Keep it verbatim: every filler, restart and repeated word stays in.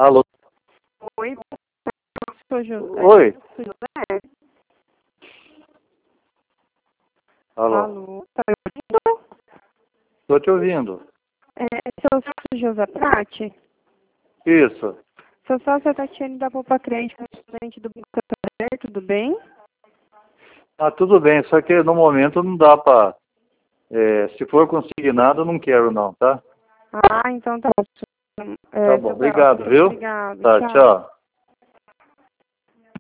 Alô? Oi, sou José. Oi? Sou José? Alô? Alô, tá me ouvindo? Estou te ouvindo. É, sou sócio José Prati. Isso. Sou sócia Tatiane da Poupa Crédito, presidente do Banco Santander, tudo bem? Ah, tudo bem, só que no momento não dá para... se for consignado, eu não quero não, tá? Ah, então tá bom. Tá É, bom, seu Celso, obrigado, viu? obrigado, Tá, tchau. tchau.